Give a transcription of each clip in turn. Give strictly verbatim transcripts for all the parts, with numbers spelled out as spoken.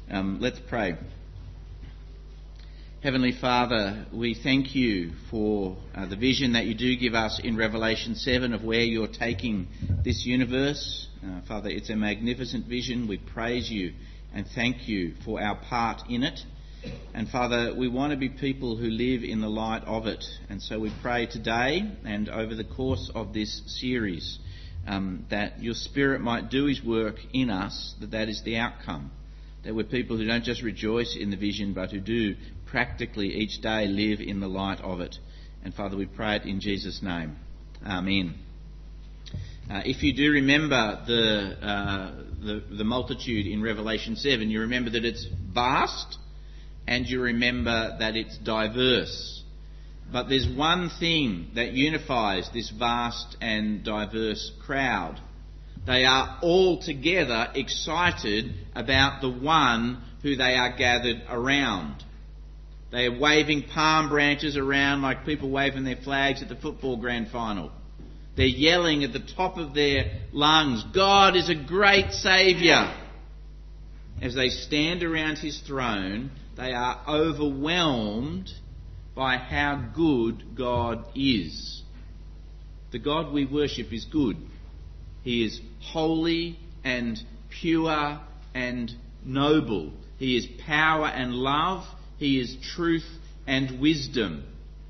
Um, let's pray. Heavenly Father, we thank you for uh, the vision that you do give us in Revelation seven of where you're taking this universe. Uh, Father, it's a magnificent vision. We praise you and thank you for our part in it. And Father, we want to be people who live in the light of it. And so we pray today and over the course of this series um, that your Spirit might do his work in us, that that is the outcome. That we're people who don't just rejoice in the vision, but who do practically each day live in the light of it. And Father, we pray it in Jesus' name. Amen. Uh, if you do remember the, uh, the the multitude in Revelation seven, you remember that it's vast and you remember that it's diverse. But there's one thing that unifies this vast and diverse crowd. They are all together excited about the one who they are gathered around. They are waving palm branches around like people waving their flags at the football grand final. They're yelling at the top of their lungs, God is a great Saviour. As they stand around his throne, they are overwhelmed by how good God is. The God we worship is good. He is holy and pure and noble. He is power and love. He is truth and wisdom.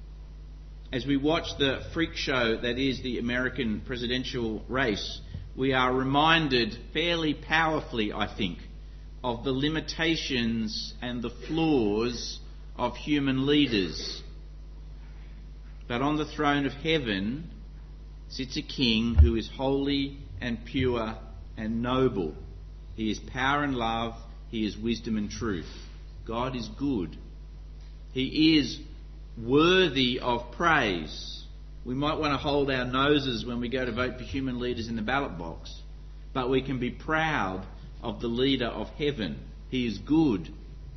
As we watch the freak show that is the American presidential race, we are reminded fairly powerfully, I think, of the limitations and the flaws of human leaders. But on the throne of heaven sits a king who is holy and pure and noble. He is power and love. He is wisdom and truth. God is good. He is worthy of praise. We might want to hold our noses when we go to vote for human leaders in the ballot box, but we can be proud of the leader of heaven. He is good,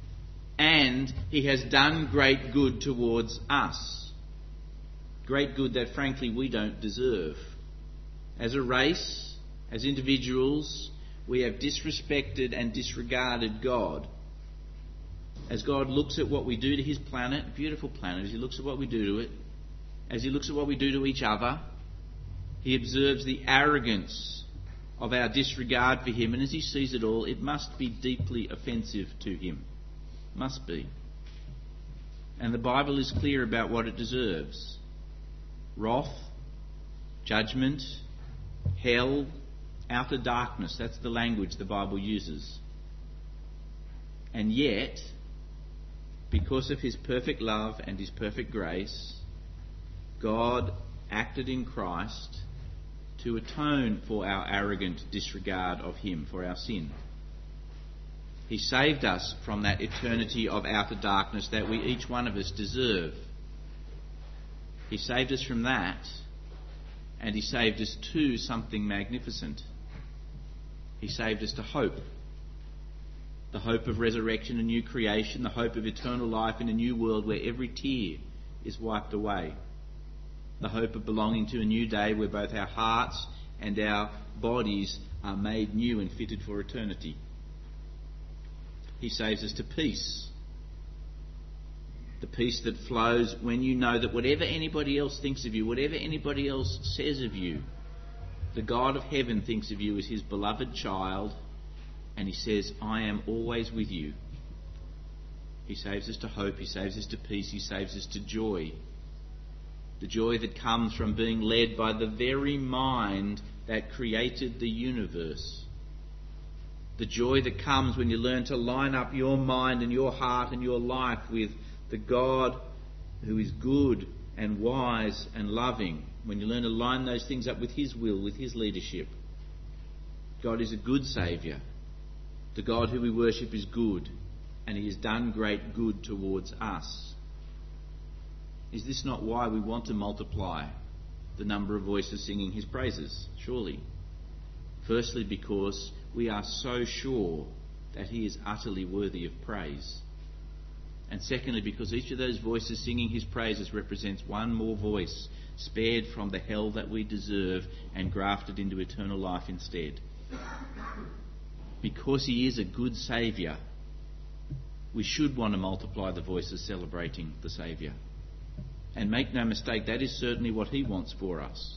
and he has done great good towards us. Great good that, frankly, we don't deserve. As a race, as individuals, we have disrespected and disregarded God. As God looks at what we do to his planet, beautiful planet, as he looks at what we do to it, as he looks at what we do to each other, he observes the arrogance of our disregard for him, and as he sees it all, it must be deeply offensive to him. Must be. And the Bible is clear about what it deserves. Wrath, judgment, hell, outer darkness. That's the language the Bible uses. And yet, because of his perfect love and his perfect grace, God acted in Christ to atone for our arrogant disregard of him, for our sin. He saved us from that eternity of outer darkness that we, each one of us, deserve. He saved us from that, and he saved us to something magnificent. He saved us to hope. The hope of resurrection and new creation, the hope of eternal life in a new world where every tear is wiped away. The hope of belonging to a new day where both our hearts and our bodies are made new and fitted for eternity. He saves us to peace. The peace that flows when you know that whatever anybody else thinks of you, whatever anybody else says of you, the God of heaven thinks of you as his beloved child, and he says, I am always with you. He saves us to hope, he saves us to peace, he saves us to joy. The joy that comes from being led by the very mind that created the universe. The joy that comes when you learn to line up your mind and your heart and your life with the God who is good and wise and loving. When you learn to line those things up with his will, with his leadership. God is a good Saviour. The God who we worship is good, and he has done great good towards us. Is this not why we want to multiply the number of voices singing his praises? Surely. Firstly, because we are so sure that he is utterly worthy of praise. And secondly, because each of those voices singing his praises represents one more voice spared from the hell that we deserve and grafted into eternal life instead. Because he is a good Saviour, we should want to multiply the voices celebrating the Saviour. And make no mistake, that is certainly what he wants for us.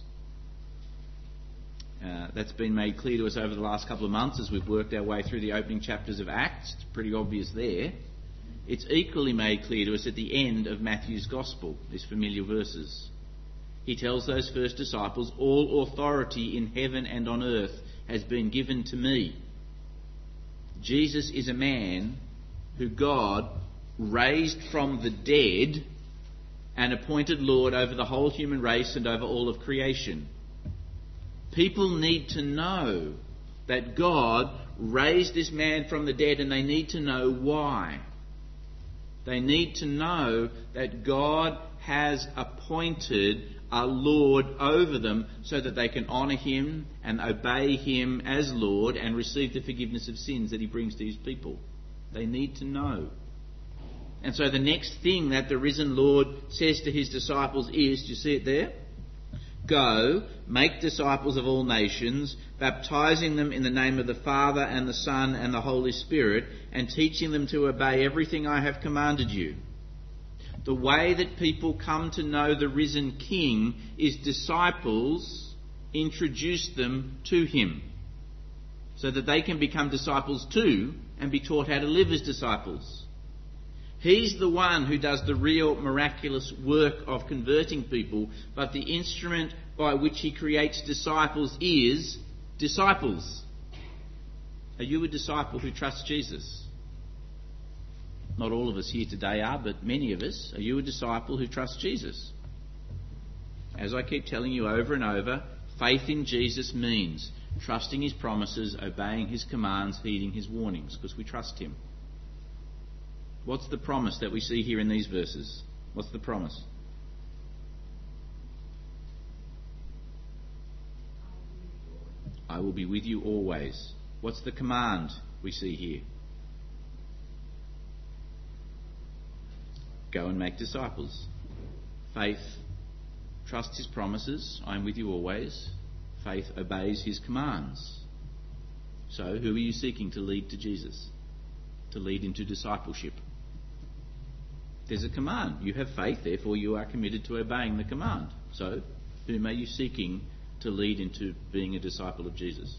Uh, that's been made clear to us over the last couple of months as we've worked our way through the opening chapters of Acts. It's pretty obvious there. It's equally made clear to us at the end of Matthew's Gospel, these familiar verses. He tells those first disciples, all authority in heaven and on earth has been given to me. Jesus is a man who God raised from the dead and appointed Lord over the whole human race and over all of creation. People need to know that God raised this man from the dead, and they need to know why. They need to know that God has appointed a Lord over them so that they can honour him and obey him as Lord and receive the forgiveness of sins that he brings to his people. They need to know. And so the next thing that the risen Lord says to his disciples is, do you see it there? Go, make disciples of all nations, baptizing them in the name of the Father and the Son and the Holy Spirit, and teaching them to obey everything I have commanded you. The way that people come to know the risen King is disciples introduce them to him, so that they can become disciples too and be taught how to live as disciples. He's the one who does the real miraculous work of converting people, but the instrument by which he creates disciples is disciples. Are you a disciple who trusts Jesus? Not all of us here today are, but many of us. Are you a disciple who trusts Jesus? As I keep telling you over and over, faith in Jesus means trusting his promises, obeying his commands, heeding his warnings, because we trust him. What's the promise that we see here in these verses? What's the promise? I will be with you always. What's the command we see here? Go and make disciples. Faith trusts his promises. I am with you always. Faith obeys his commands. So who are you seeking to lead to Jesus? To lead into discipleship? There's a command. You have faith, therefore you are committed to obeying the command. So, whom are you seeking to lead into being a disciple of Jesus?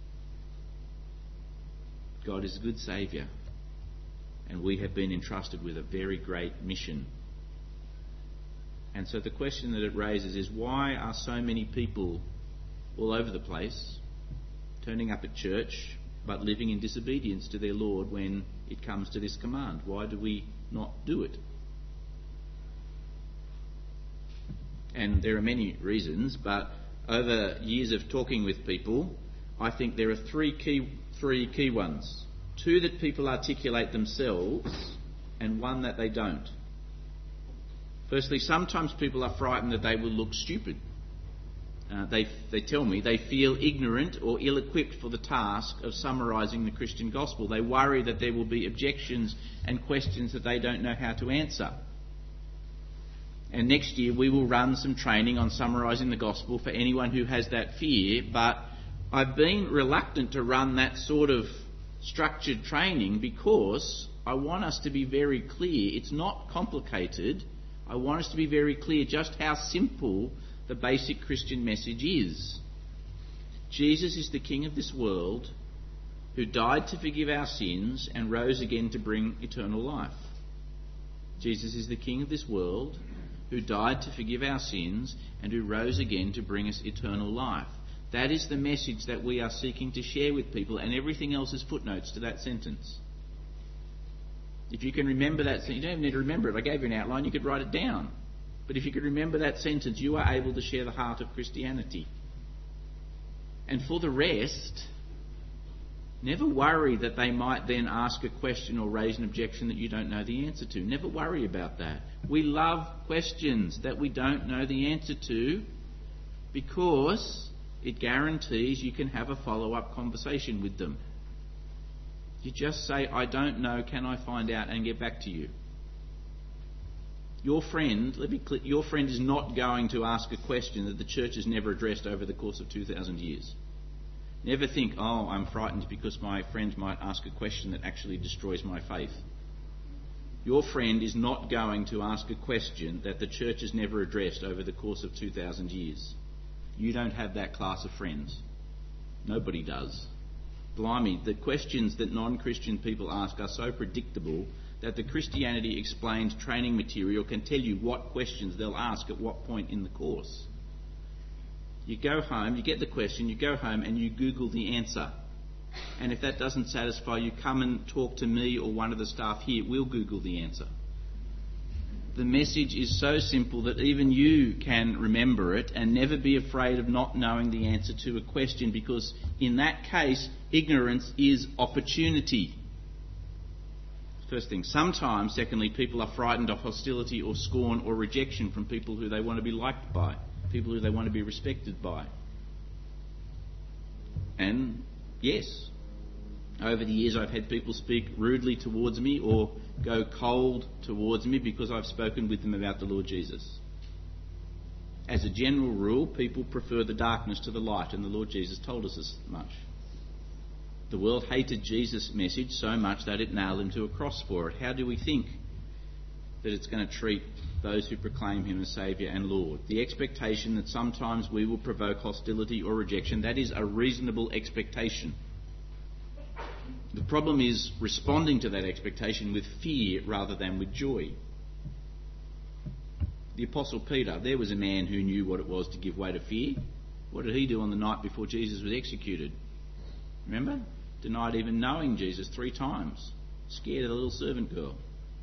God is a good Saviour, and we have been entrusted with a very great mission. And so the question that it raises is, why are so many people all over the place turning up at church but living in disobedience to their Lord when it comes to this command? Why do we not do it? And there are many reasons, but over years of talking with people, I think there are three key three key ones. Two that people articulate themselves, and one that they don't. Firstly, sometimes people are frightened that they will look stupid. Uh, they they tell me they feel ignorant or ill-equipped for the task of summarising the Christian gospel. They worry that there will be objections and questions that they don't know how to answer. And next year we will run some training on summarising the gospel for anyone who has that fear, but I've been reluctant to run that sort of structured training because I want us to be very clear. It's not complicated. I want us to be very clear just how simple the basic Christian message is. Jesus is the King of this world who died to forgive our sins and rose again to bring eternal life. Jesus is the King of this world who died to forgive our sins and who rose again to bring us eternal life. That is the message that we are seeking to share with people, and everything else is footnotes to that sentence. If you can remember that sentence, you don't even need to remember it. I gave you an outline, you could write it down. But if you could remember that sentence, you are able to share the heart of Christianity. And for the rest, never worry that they might then ask a question or raise an objection that you don't know the answer to. Never worry about that. We love questions that we don't know the answer to because it guarantees you can have a follow-up conversation with them. You just say, I don't know, can I find out, and get back to you. Your friend, let me click, your friend is not going to ask a question that the church has never addressed over the course of two thousand years. Never think, oh, I'm frightened because my friend might ask a question that actually destroys my faith. Your friend is not going to ask a question that the church has never addressed over the course of two thousand years. You don't have that class of friends. Nobody does. Blimey, the questions that non-Christian people ask are so predictable that the Christianity Explained training material can tell you what questions they'll ask at what point in the course. You go home, you get the question, you go home and you Google the answer. And if that doesn't satisfy you, come and talk to me or one of the staff here. We'll Google the answer. The message is so simple that even you can remember it, and never be afraid of not knowing the answer to a question, because in that case, ignorance is opportunity. First thing. Sometimes, secondly, people are frightened of hostility or scorn or rejection from people who they want to be liked by, people who they want to be respected by. And yes, over the years I've had people speak rudely towards me or go cold towards me because I've spoken with them about the Lord Jesus. As a general rule, people prefer the darkness to the light, and the Lord Jesus told us as much. The world hated Jesus' message so much that it nailed him to a cross for it. How do we think that it's going to treat those who proclaim him as Saviour and Lord? The expectation that sometimes we will provoke hostility or rejection, that is a reasonable expectation. The problem is responding to that expectation with fear rather than with joy. The Apostle Peter, there was a man who knew what it was to give way to fear. What did he do on the night before Jesus was executed? Remember? Denied even knowing Jesus three times. Scared of the little servant girl.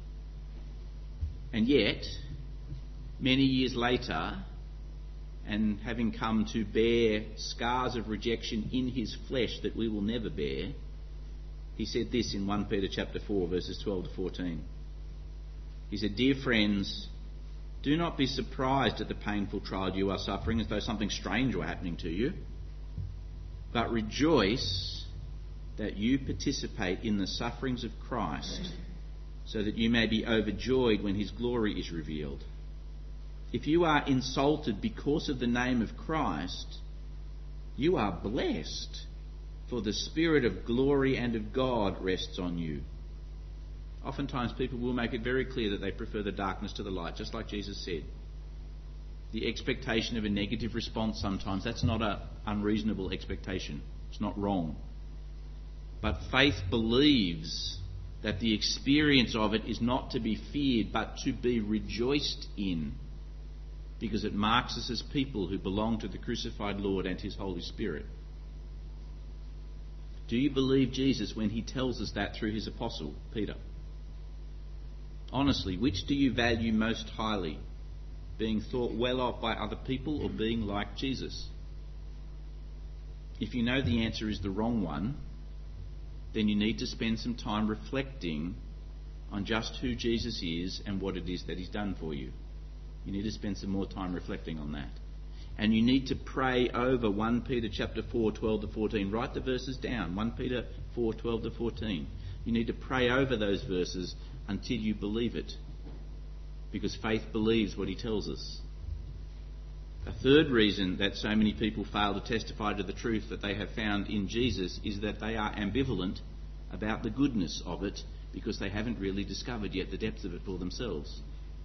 And yet, many years later, and having come to bear scars of rejection in his flesh that we will never bear, he said this in First Peter chapter four, verses twelve to fourteen. He said, "Dear friends, do not be surprised at the painful trial you are suffering as though something strange were happening to you, but rejoice that you participate in the sufferings of Christ, so that you may be overjoyed when his glory is revealed. If you are insulted because of the name of Christ, you are blessed, for the Spirit of glory and of God rests on you." Oftentimes people will make it very clear that they prefer the darkness to the light, just like Jesus said. The expectation of a negative response sometimes, that's not an unreasonable expectation. It's not wrong. But faith believes that the experience of it is not to be feared, but to be rejoiced in, because it marks us as people who belong to the crucified Lord and his Holy Spirit. Do you believe Jesus when he tells us that through his apostle, Peter? Honestly, which do you value most highly? Being thought well of by other people or being like Jesus? If you know the answer is the wrong one, then you need to spend some time reflecting on just who Jesus is and what it is that he's done for you. You need to spend some more time reflecting on that. And you need to pray over First Peter chapter four, twelve to fourteen. Write the verses down. First Peter four, twelve to fourteen. You need to pray over those verses until you believe it, because faith believes what he tells us. A third reason that so many people fail to testify to the truth that they have found in Jesus is that they are ambivalent about the goodness of it, because they haven't really discovered yet the depth of it for themselves.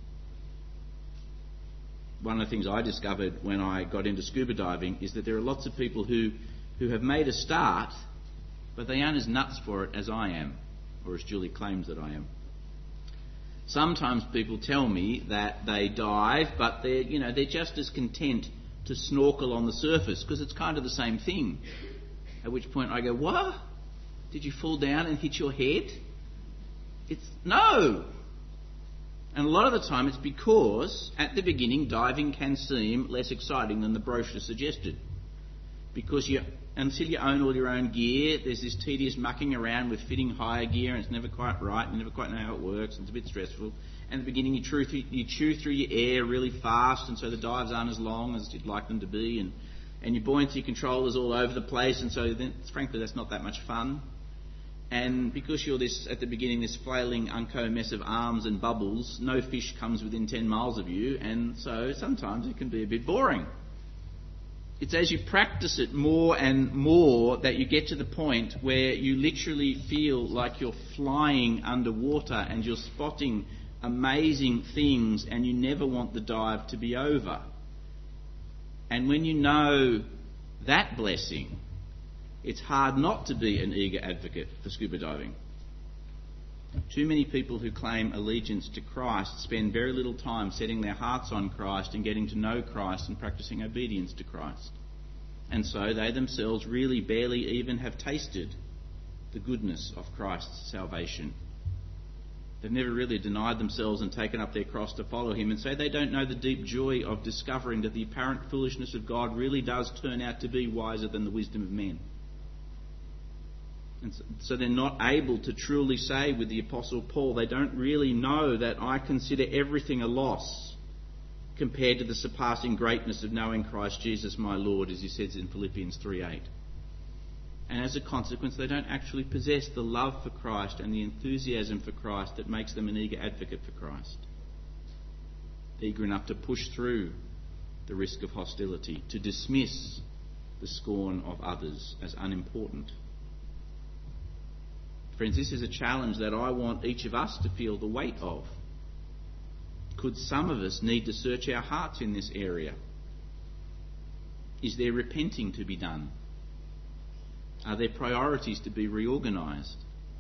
One of the things I discovered when I got into scuba diving is that there are lots of people who, who have made a start, but they aren't as nuts for it as I am, or as Julie claims that I am. Sometimes people tell me that they dive, but they're, you know, they're just as content to snorkel on the surface, because it's kind of the same thing. At which point I go, "What? Did you fall down and hit your head?" It's no! And a lot of the time it's because, at the beginning, diving can seem less exciting than the brochure suggested. Because you, until you own all your own gear, there's this tedious mucking around with fitting higher gear, and it's never quite right, and you never quite know how it works, and it's a bit stressful. And at the beginning you chew through, you chew through your air really fast, and so the dives aren't as long as you'd like them to be, and, and your buoyancy control is all over the place, and so then, frankly that's not that much fun. And because you're this, at the beginning, this flailing unco mess of arms and bubbles, no fish comes within ten miles of you, and so sometimes it can be a bit boring. it's as you practice it more and more that you get to the point where you literally feel like you're flying underwater and you're spotting amazing things and you never want the dive to be over. And when you know that blessing, it's hard not to be an eager advocate for scuba diving. Too many people who claim allegiance to Christ spend very little time setting their hearts on Christ and getting to know Christ and practicing obedience to Christ. And so they themselves really barely even have tasted the goodness of Christ's salvation. They've never really denied themselves and taken up their cross to follow him, and so they don't know the deep joy of discovering that the apparent foolishness of God really does turn out to be wiser than the wisdom of men. And so they're not able to truly say with the Apostle Paul, they don't really know that I consider everything a loss compared to the surpassing greatness of knowing Christ Jesus my Lord, as he says in Philippians three eight. And as a consequence, they don't actually possess the love for Christ and the enthusiasm for Christ that makes them an eager advocate for Christ. Eager enough to push through the risk of hostility, to dismiss the scorn of others as unimportant. Friends, this is a challenge that I want each of us to feel the weight of. Could some of us need to search our hearts in this area? Is there repenting to be done? Are there priorities to be reorganised?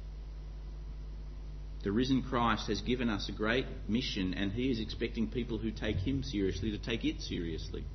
The risen Christ has given us a great mission, and he is expecting people who take him seriously to take it seriously.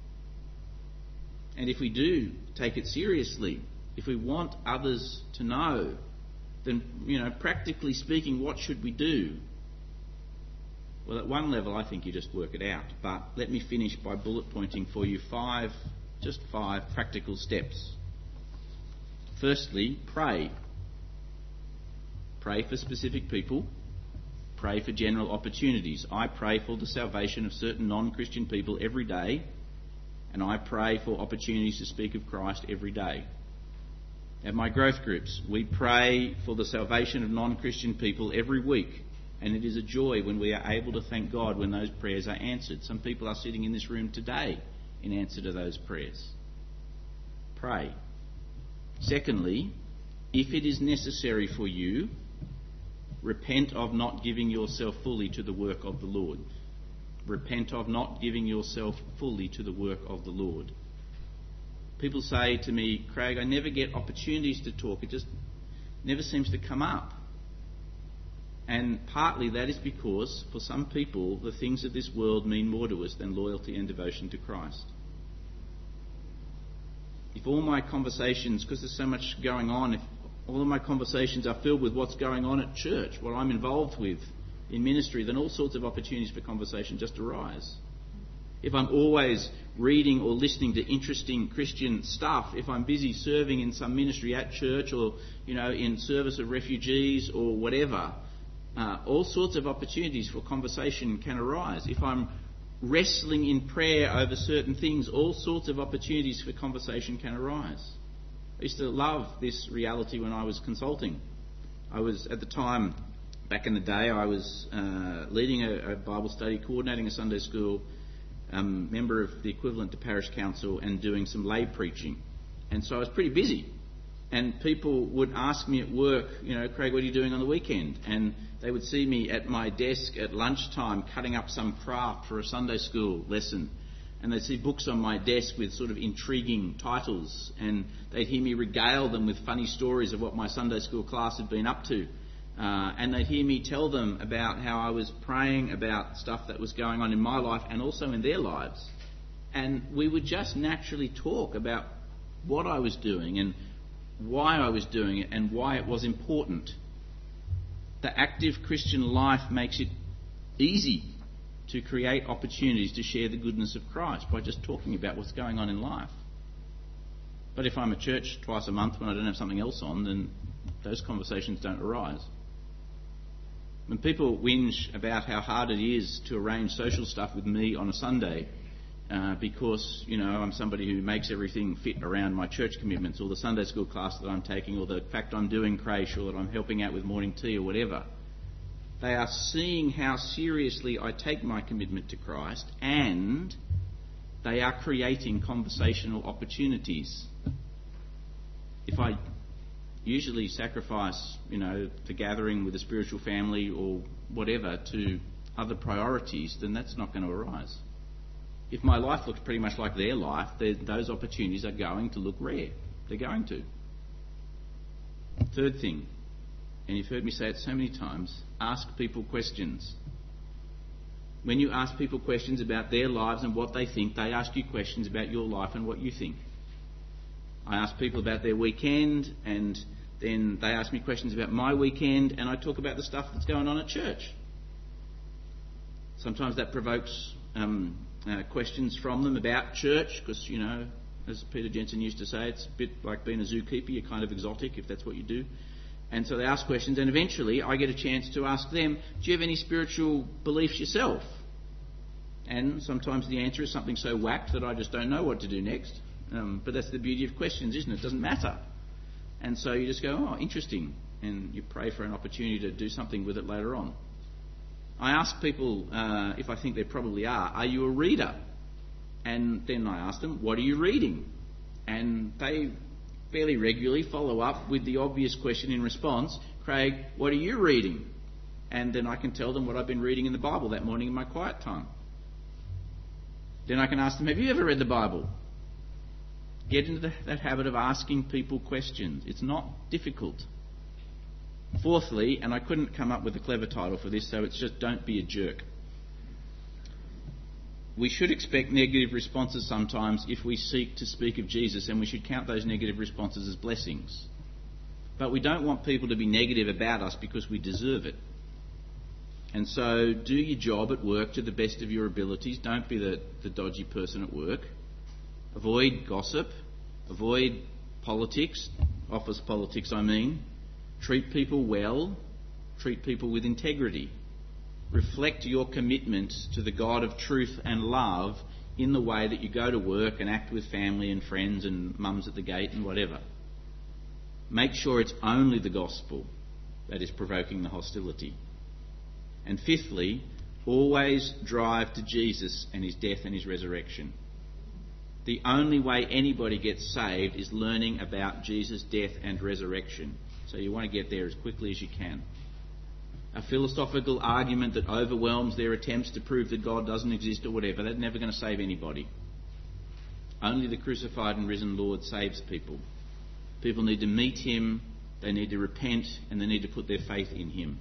And if we do take it seriously, if we want others to know, then, you know, practically speaking, what should we do? Well, at one level, I think you just work it out. But let me finish by bullet pointing for you five, just five practical steps. Firstly, pray. Pray for specific people. Pray for general opportunities. I pray for the salvation of certain non-Christian people every day, and I pray for opportunities to speak of Christ every day. At my growth groups, we pray for the salvation of non-Christian people every week, and it is a joy when we are able to thank God when those prayers are answered. Some people are sitting in this room today in answer to those prayers. Pray. Secondly, if it is necessary for you, repent of not giving yourself fully to the work of the Lord. Repent of not giving yourself fully to the work of the Lord. People say to me, Craig, I never get opportunities to talk. It just never seems to come up. And partly that is because, for some people, the things of this world mean more to us than loyalty and devotion to Christ. If all my conversations, because there's so much going on, if all of my conversations are filled with what's going on at church, what I'm involved with in ministry, then all sorts of opportunities for conversation just arise. If I'm always reading or listening to interesting Christian stuff, if I'm busy serving in some ministry at church or, you know, in service of refugees or whatever, uh, all sorts of opportunities for conversation can arise. If I'm wrestling in prayer over certain things, all sorts of opportunities for conversation can arise. I used to love this reality when I was consulting. I was, at the time, back in the day, I was uh, leading a, a Bible study, coordinating a Sunday school, um, member of the equivalent to parish council, and doing some lay preaching. And so I was pretty busy. And people would ask me at work, you know, Craig, what are you doing on the weekend? And they would see me at my desk at lunchtime cutting up some craft for a Sunday school lesson. And they'd see books on my desk with sort of intriguing titles. And they'd hear me regale them with funny stories of what my Sunday school class had been up to. Uh, and they'd hear me tell them about how I was praying about stuff that was going on in my life and also in their lives. And we would just naturally talk about what I was doing and why I was doing it and why it was important. The active Christian life makes it easy to create opportunities to share the goodness of Christ by just talking about what's going on in life. But if I'm at church twice a month when I don't have something else on, then those conversations don't arise. When people whinge about how hard it is to arrange social stuff with me on a Sunday uh, because, you know, I'm somebody who makes everything fit around my church commitments or the Sunday school class that I'm taking or the fact I'm doing creche or that I'm helping out with morning tea or whatever, they are seeing how seriously I take my commitment to Christ and They are creating conversational opportunities. If I usually sacrifice, you know, the gathering with a spiritual family or whatever to other priorities, then that's not going to arise. If my life looks pretty much like their life, those opportunities are going to look rare. They're going to. Third thing, and you've heard me say it so many times, ask people questions. When you ask people questions about their lives and what they think, they ask you questions about your life and what you think. I ask people about their weekend, and then they ask me questions about my weekend, and I talk about the stuff that's going on at church. Sometimes that provokes um, uh, questions from them about church, because, you know, as Peter Jensen used to say, it's a bit like being a zookeeper. You're kind of exotic if that's what you do. And so they ask questions, and eventually I get a chance to ask them, do you have any spiritual beliefs yourself? And sometimes the answer is something so whacked that I just don't know what to do next. Um, but that's the beauty of questions, isn't it? It doesn't matter. And so you just go, oh, interesting. And you pray for an opportunity to do something with it later on. I ask people, uh, if I think they probably are, are you a reader? And then I ask them, what are you reading? And they fairly regularly follow up with the obvious question in response, Craig, what are you reading? And then I can tell them what I've been reading in the Bible that morning in my quiet time. Then I can ask them, have you ever read the Bible? Get into the, that habit of asking people questions. It's not difficult. Fourthly, and I couldn't come up with a clever title for this, so it's just don't be a jerk. We should expect negative responses sometimes if we seek to speak of Jesus, and we should count those negative responses as blessings. But we don't want people to be negative about us because we deserve it. And so do your job at work to the best of your abilities. Don't be the, the dodgy person at work. Avoid gossip. Avoid politics, office politics I mean. Treat people well. Treat people with integrity. Reflect your commitment to the God of truth and love in the way that you go to work and act with family and friends and mums at the gate and whatever. Make sure it's only the gospel that is provoking the hostility. And fifthly, always drive to Jesus and his death and his resurrection. The only way anybody gets saved is learning about Jesus' death and resurrection. So you want to get there as quickly as you can. A philosophical argument that overwhelms their attempts to prove that God doesn't exist or whatever, that's never going to save anybody. Only the crucified and risen Lord saves people. People need to meet him, they need to repent, and they need to put their faith in him.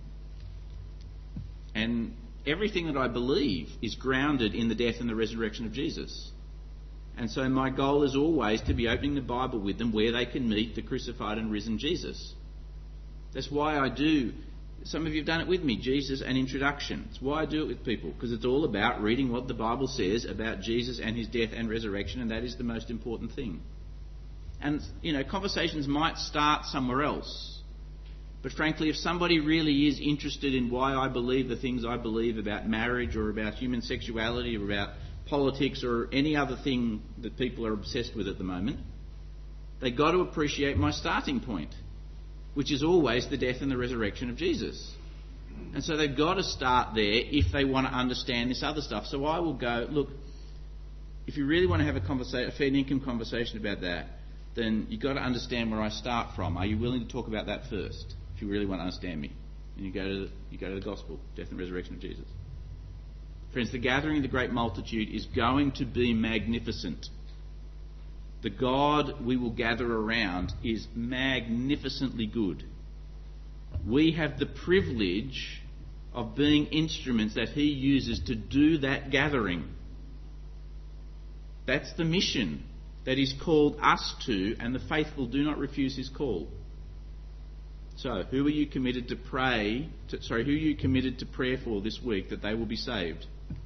And everything that I believe is grounded in the death and the resurrection of Jesus. And so my goal is always to be opening the Bible with them where they can meet the crucified and risen Jesus. That's why I do, some of you have done it with me, Jesus and Introduction. It's why I do it with people, because it's all about reading what the Bible says about Jesus and his death and resurrection, and that is the most important thing. And, you know, conversations might start somewhere else. But frankly, if somebody really is interested in why I believe the things I believe about marriage or about human sexuality or about politics or any other thing that people are obsessed with at the moment, they've got to appreciate my starting point, which is always the death and the resurrection of Jesus. And so they've got to start there if they want to understand this other stuff. So I will go, look, if you really want to have a conversation, a fair income conversation about that, then you've got to understand where I start from. Are you willing to talk about that first? If you really want to understand me, and you go to the, you go to the gospel, death and resurrection of Jesus. Friends, the gathering of the great multitude is going to be magnificent. The God we will gather around is magnificently good. We have the privilege of being instruments that he uses to do that gathering. That's the mission that he's called us to, and the faithful do not refuse his call. So, who are you committed to pray? To, sorry, who are you committed to prayer for this week that they will be saved?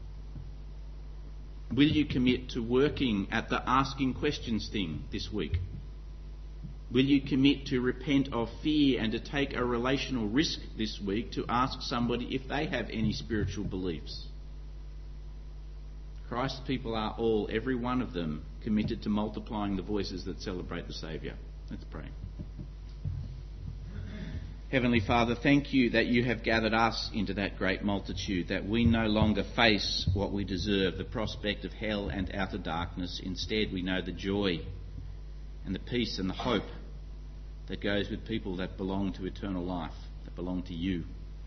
Will you commit to working at the asking questions thing this week? Will you commit to repent of fear and to take a relational risk this week to ask somebody if they have any spiritual beliefs? Christ's people are all, every one of them, committed to multiplying the voices that celebrate the Saviour. Let's pray. Heavenly Father, thank you that you have gathered us into that great multitude, that we no longer face what we deserve, the prospect of hell and outer darkness. Instead, we know the joy and the peace and the hope that goes with people that belong to eternal life, that belong to you.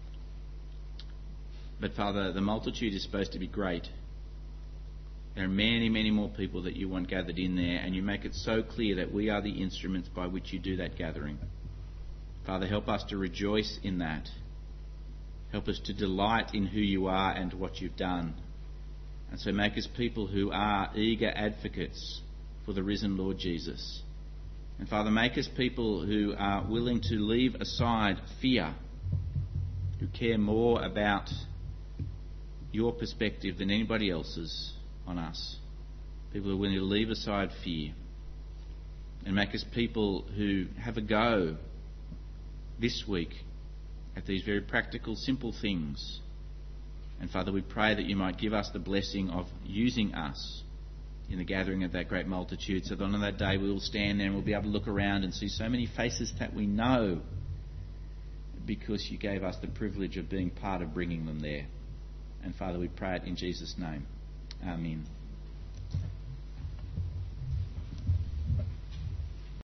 But Father, the multitude is supposed to be great. There are many, many more people that you want gathered in there, and you make it so clear that we are the instruments by which you do that gathering. Father, help us to rejoice in that. Help us to delight in who you are and what you've done. And so make us people who are eager advocates for the risen Lord Jesus. And Father, make us people who are willing to leave aside fear, who care more about your perspective than anybody else's on us. People who are willing to leave aside fear. And make us people who have a go this week at these very practical, simple things. And Father, we pray that you might give us the blessing of using us in the gathering of that great multitude, so that on that day we will stand there and we'll be able to look around and see so many faces that we know, because you gave us the privilege of being part of bringing them there. And Father, we pray it in Jesus' name. Amen.